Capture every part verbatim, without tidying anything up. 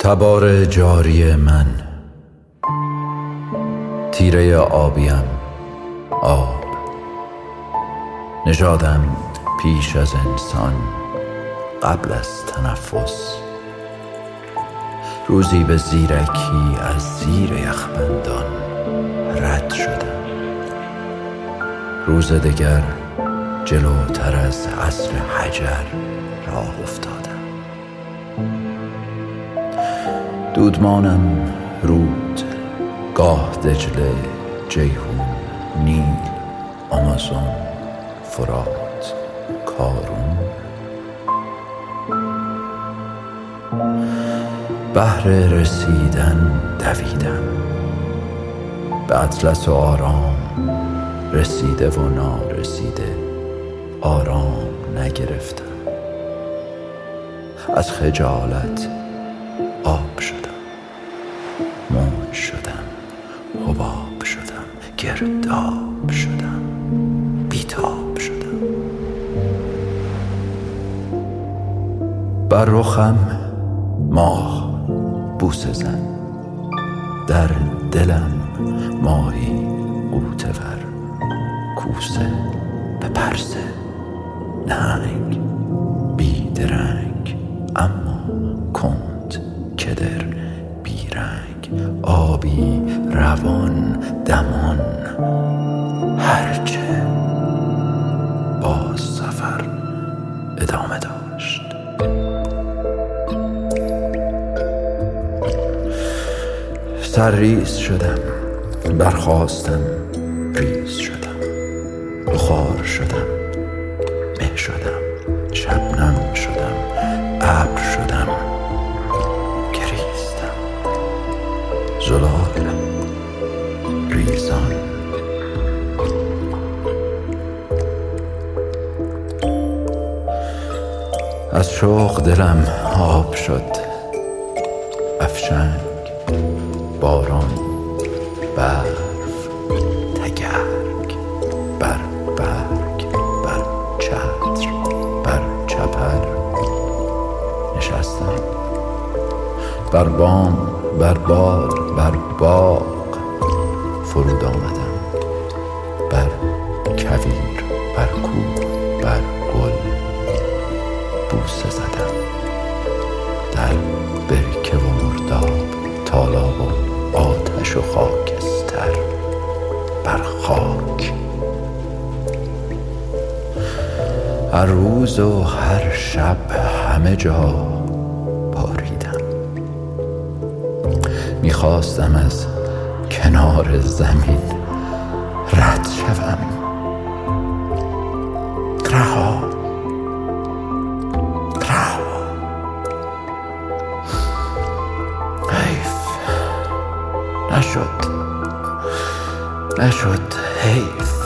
تبار جاری من، تیره آبیم آب، نژادم پیش از انسان قبل از تنفس. روزی به زیرکی از زیر یخبندان رد شدم، روز دگر جلوتر از عصر حجر راه افتادم. دودمانم رود، گاه دجله، جیهون، نیل، آمازون، فرات، کارون. بهر رسیدن دویدم، به اطلس و آرام رسیده و نارسیده آرام نگرفتم. از خجالت آب شدم، موج شدم، حباب شدم، گرداب شدم، بیتاب شدم. بر رخم ماه بوسه زن، در دلم ماهی غوطه ور، کوسه به پرسه، نهنگ بیدرنگ اما کند، کدر بیرنگ، آبی روان دمان. هرچه باز سفر ادامه داشت. سرریز شدم، برخاستم، ریز شدم، بخار شدم، مه شدم، شبنم شدم، ابر شدم، گریستم، زلال ریزان. از شوق دلم آب شد، افشنگ، باران، برف، تگرگ، بر برگ، بر چتر، بر چپر نشستم. بر بام، بر بار، بر باغ فرود آمدم. بر کویر، بر کوه، بر گل بوسه زدم. در برکه و مرداب، تالاب و آتش و خاکستر بر خاک. هر روز و هر شب همه جا باریدم. میخواستم از کنار زمین رد شوم. رها رها حیف نشد نشد حیف.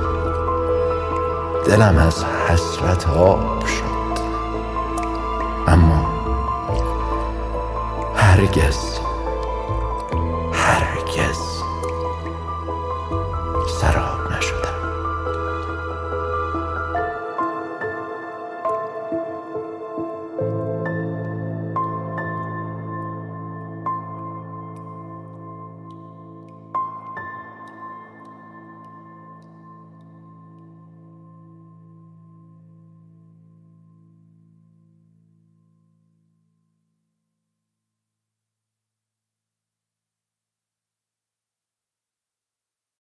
دلم از حسرت آب شد، اما هرگز هرگز